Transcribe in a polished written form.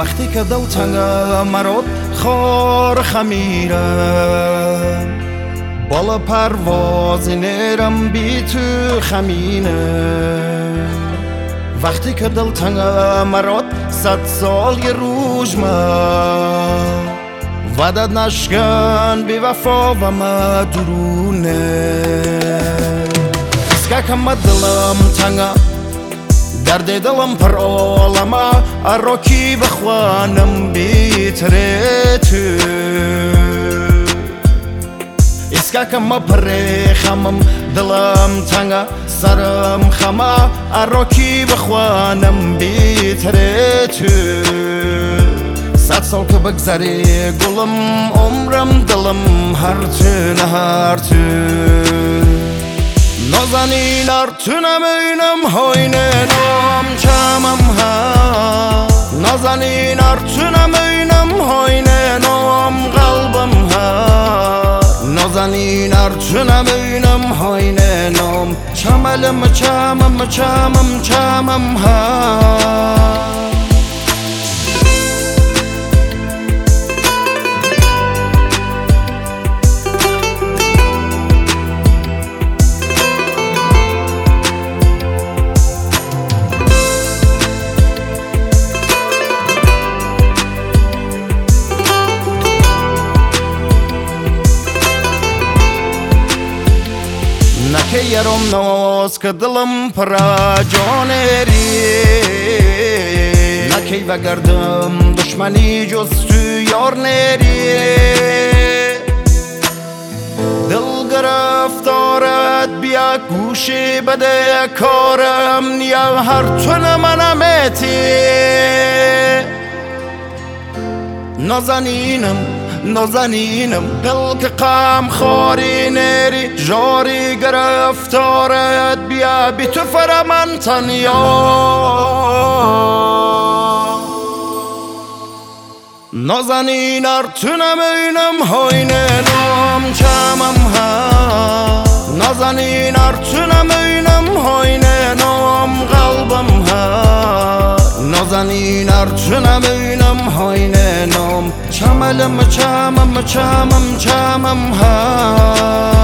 وقتی که دلتنگ مرد خار خمیرم بالا پرواز نرم بی تو خمینه وقتی که دلتنگ مرد 100 سال یه روز من وعدت نشکن بی وفا و مدرونه اسکا کم دلم تنگه درد دلم پر عالمه اراکی بخوانم بیتره تو اسکا کم پر خمم دلم تنگه سرم خمه اراکی بخوانم بیتره تو 100 سال که بگذری گلم عمرم دلم هر تو نازنین ارتونم اینم هاینه نام چمم ها نازنین ارتونم اینم هاینه نام قلبم ها نازنین ارتونم اینم هاینه نام چملم چمم ها نکه یارم ناز که دلم پرا جانری نکی بگردم دشمنی جز تو یار نری دل گرفتارت بیا گوشی بده کارم یا هر تون منمتی نازنینم دل که قام خاری نری جاری گرفتارت بیا بی تو فر من تنیا نازنین ارتونم اینم هاینه نام چمم ها نازنین ارتونم اینم هاینه نام قلبم ها نازنین ارتونم اینم هاینه نام چملم چمم ها